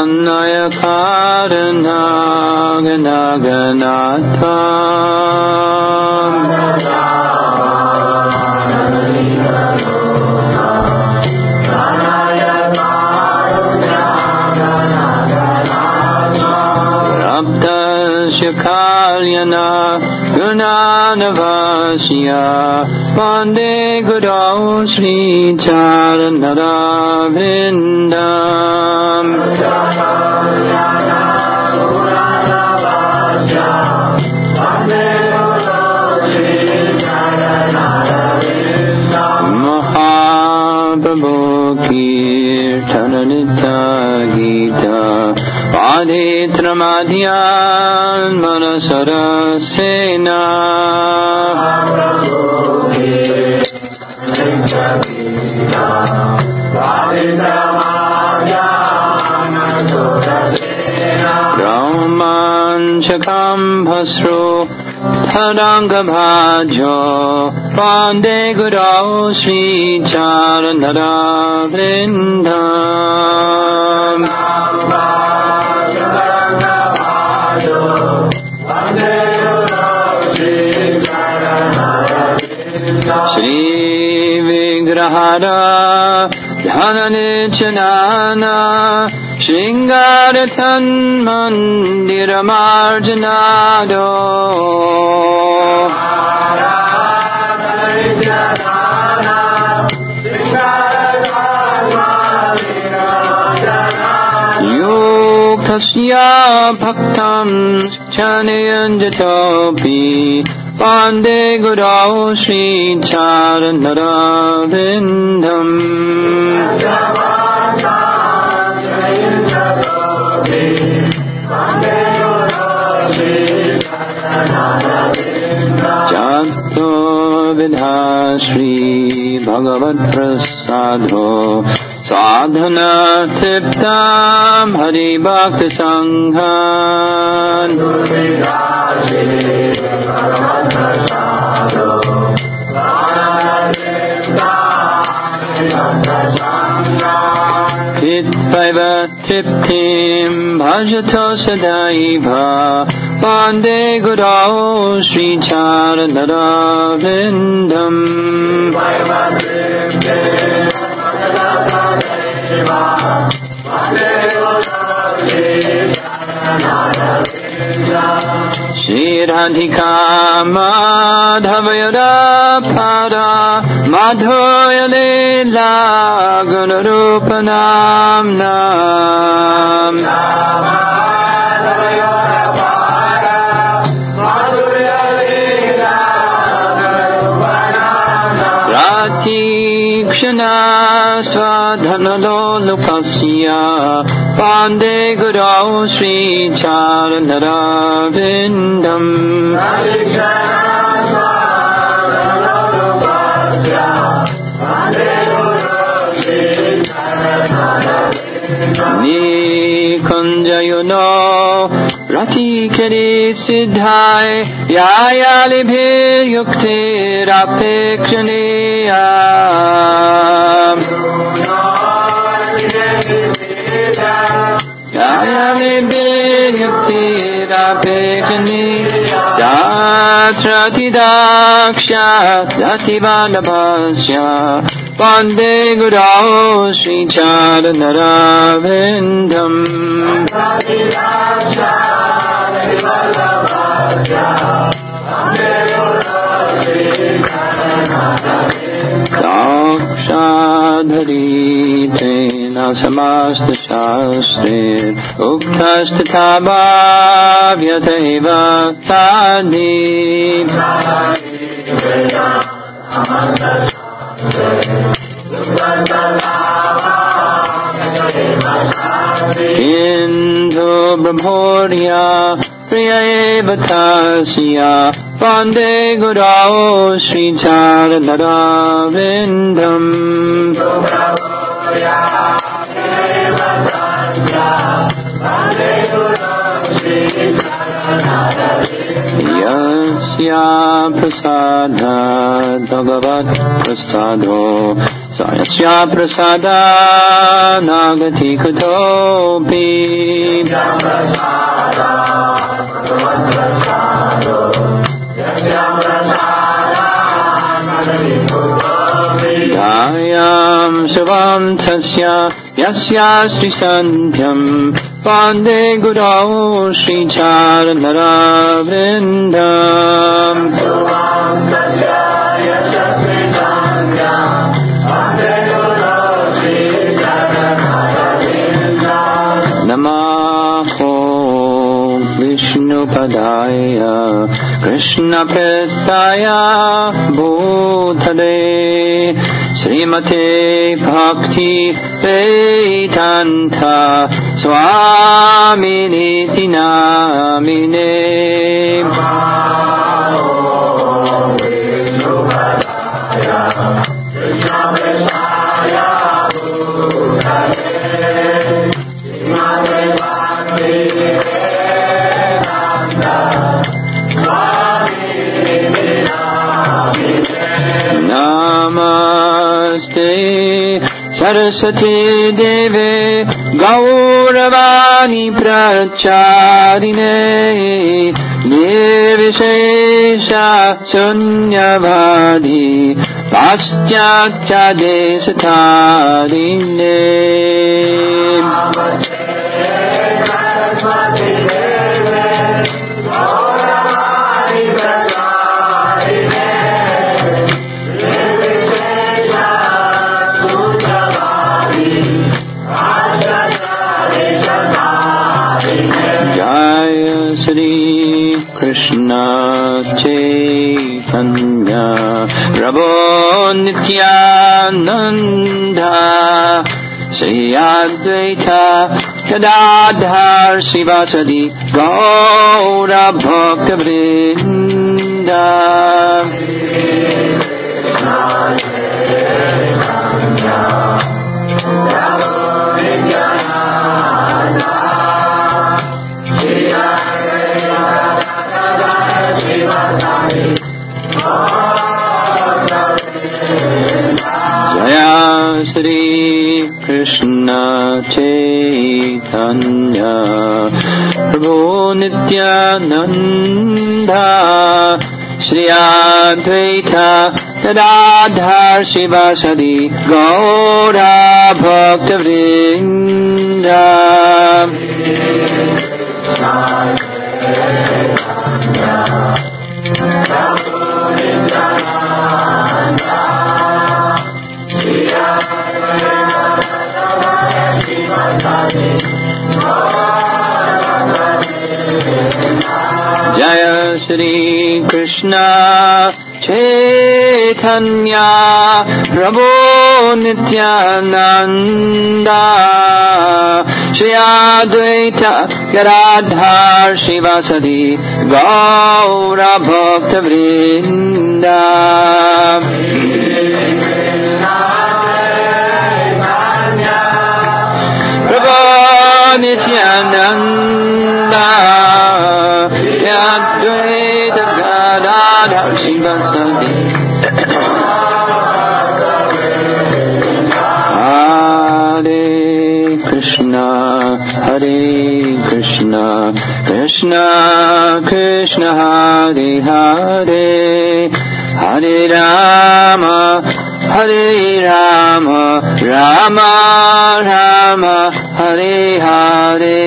Anaya Karana Ganaganata Rapta Shakalyana Gunanavasya Vande Guru Sri Charanara Vrindam Mahaprabhu Kirtananita Gita Adhitramadhyan Manasarasena Brahman Chakam Bhasro Tharanga Bhajo Vande Guru Sri Charanara Vrindam Shri Vigrahara Dhananechanana Shringarathan Mandiramarjanado Yuktasya Bhaktam Chanayanjatopi Vande Guru Sri Charanara Vrindam Jato Vidha Sri Bhagavat Prasado Sadhana Tiptam Hari Bhakti Sanghan Titvaiva Tiptim Bhajato Sadaiva Vande Guru Sri Charanara Vrindam Shri Radhika Madhavayara Pada Madhoya Leela Gunarupanam Nam Rati Kshana Swadhanalo Lukasya Vande Guru Sri Charanara Vrindam Nikunjayuno Rati Keri Siddhai Yaya Libhe Yukti Rapekshaniya Yaya Libhe Yukti Rapekshaniya Jatrati Daksha Jati Balabhasya Vande Guru Sri Charanara Vrindam Dakshadhari Tena Samasta Shastre Uktashtha Bhavyataiva Tadi Indhu Brahmorya Priya Bhatasya Vande Guru Sri Charanara Vrindam Yasya Prasada bhagavat prasado sayasya prasada nagati katopi Dayam Shivam Tasya Yasya Sri Sandhyam Vande Guru Sri Charanara Vrindam Namaho Vishnu Padaya Krishna Prestaya Bhutale Srimate Bhakti Vedanta Swamini Namine Saraswati Deve Gauravani Pracharine Nirvishesha Sunyavadi Paschatya Desatarine Krishna Chaitanya Prabhu Nityananda Shri Advaita Gadadhar Srivasadi Gaura Bhakta Vrinda Shri Krishna Chaitanya Prabhu Nityananda Shri Advaita Gadadhar Srivasadi Gaura Bhakta Vrinda Jaya Shri Krishna Chaitanya Prabhu Nityananda Shri Advaita Gadadhar Srivasadi Gaura Bhakta Vrinda Prabhu Nityananda Advaita Gadadhar Srivasadi Hare Krishna Krishna Krishna Hare Hare Hare Rama Hare Rama Rama Rama Hare Hare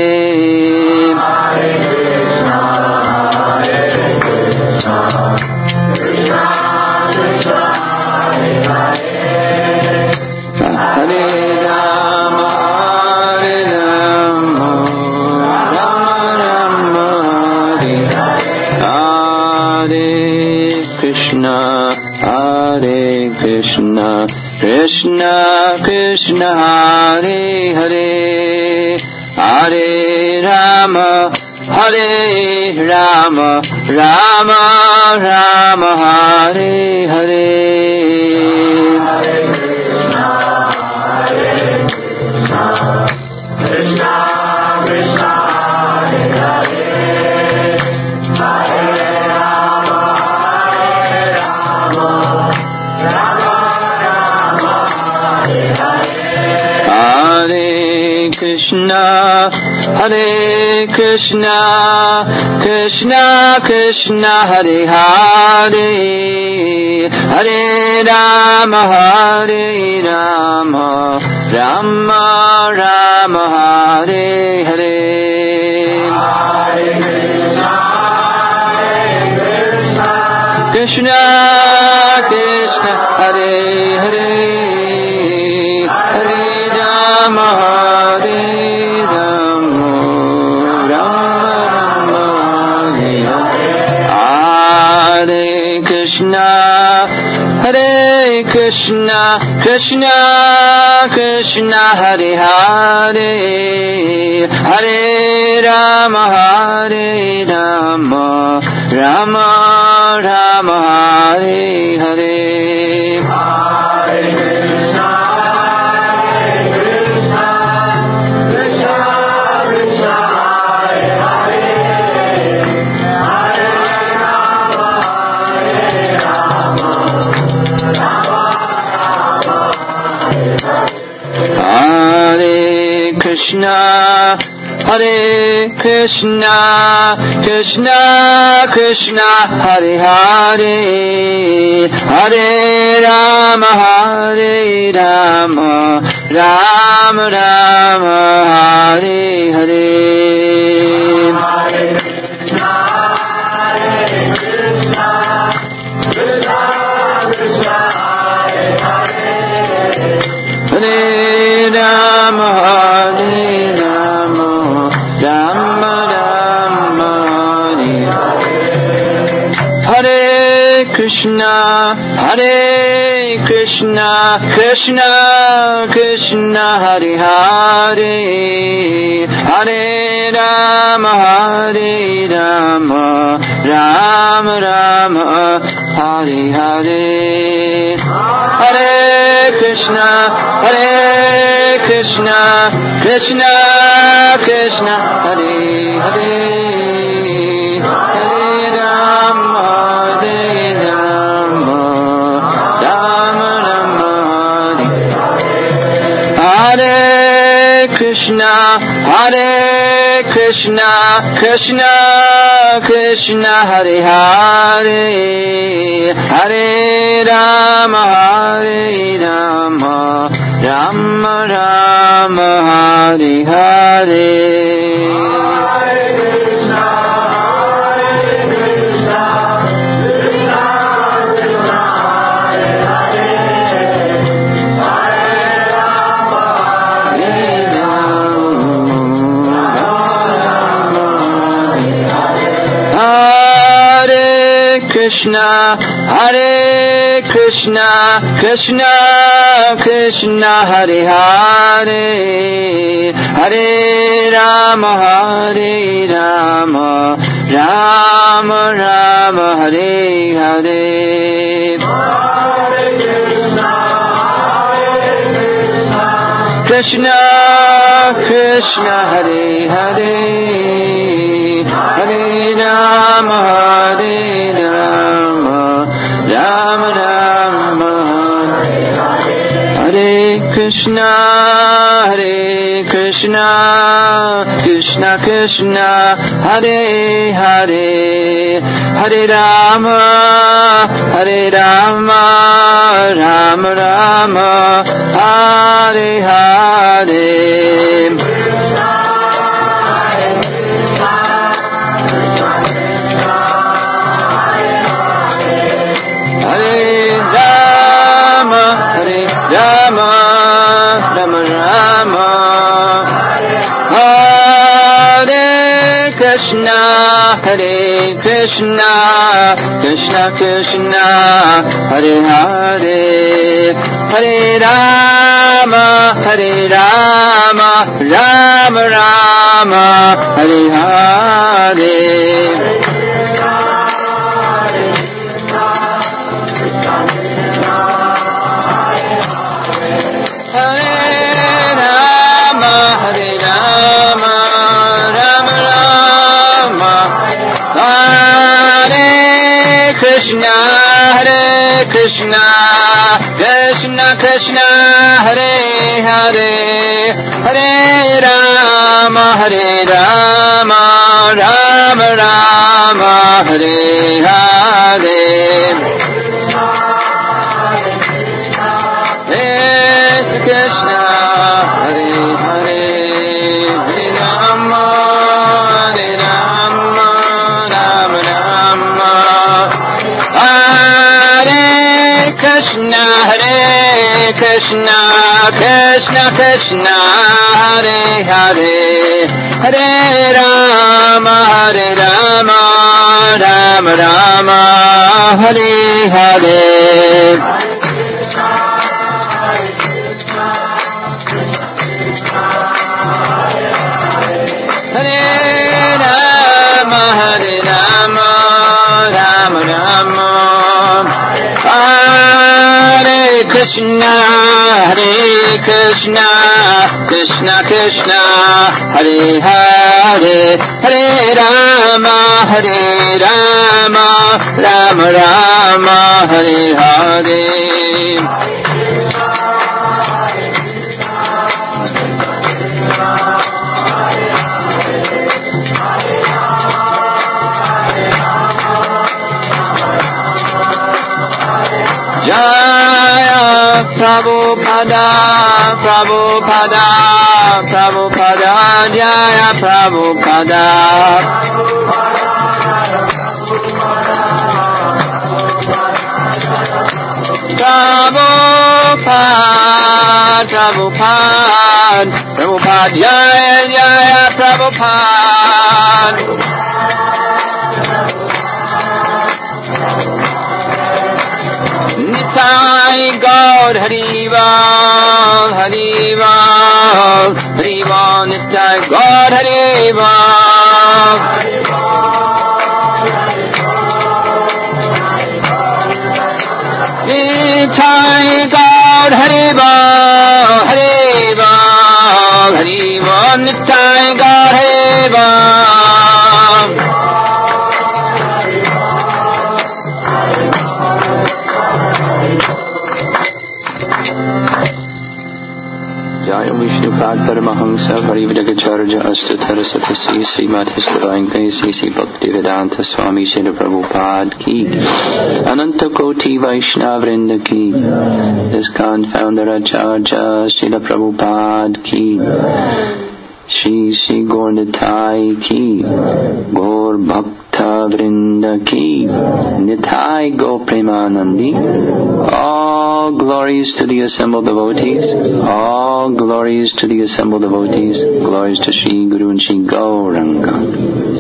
Krishna Krishna Hare Hare Hare Rama Hare Rama Rama Rama Hare Hare Krishna Krishna Hare Hare Hare Rama Hare Rama Hare Krishna, Krishna Krishna, Hare Hare, Hare Rama, Hare Rama, Rama Rama, Hare Hare. Krishna Krishna, Hare Hare, Hare Rama, Hare Rama, Rama Rama, Hare Krishna, Hare Krishna, Krishna Krishna, Hare Hare, Hare Rama, Hare Rama, Rama Rama, Hare Hare. Krishna, Hare Krishna, Krishna Krishna, Hare Hare, Hare Rama, Hare Rama, Rama Rama, Hare Hare. Krishna, Hare Krishna, Krishna Krishna, Hare Hare, Hare Rama, Hare Rama, Rama Rama, Hare Hare. Hare Krishna, Hare Krishna, Krishna Krishna, Hare Hare. Krishna, Hare Krishna, Krishna Krishna, Hare Hare, Hare Rama, Hare Rama, Rama Rama, Hare Hare. Krishna, Hare Krishna, Krishna Krishna, Hare Hare, Hare Rama, Hare Rama, Rama Rama, Hare Hare. Krishna Krishna, Hare Hare, Hare Rama, Hare Rama, Rama Rama, Hare Krishna, Hare Krishna, Krishna Krishna, Hare Hare, Hare Rama, Hare Rama, Rama Rama, Hare Hare. Hare Krishna, Krishna Krishna, Hare Hare, Hare Rama, Hare Rama, Rama Rama, Hare Hare. Krishna, Krishna Krishna Hare Hare Hare Rama Rama Rama Hare Hare Krishna Hare Hare Hare Rama Rama Rama Hare Krishna Krishna Krishna Hare Hare Hare Rama Rama Rama Hare Hare Krishna Krishna Krishna Hare Hare Hare Rama Rama Rama Hare Hare Jaya Prabhupada Prabhupada Prabhupada Jaya Prabhupada Prabhupada Jaya Prabhupada Nitai Gaur Harival Harival Harival Nitai Gaur Harival Nitai Gaur Harival Harival Harival Nitai Gaur Harival Jaya Vishnupad Paramahamsa Parivadagacharya Astatara Satasi Srimadhislavainkasi Sri Bhaktivedanta Swami Srila Prabhupada Ki Ananta Koti Vaishnavrinda Ki ISKCON Founder Acharya Srila Prabhupada Ki Shri Gaur Nitai Ki Gaur Bhakta Vrinda Ki Nitai Go Premanandi. All glories to the assembled devotees. All glories to the assembled devotees. Glories to Shri Guru and Shri Gauranga.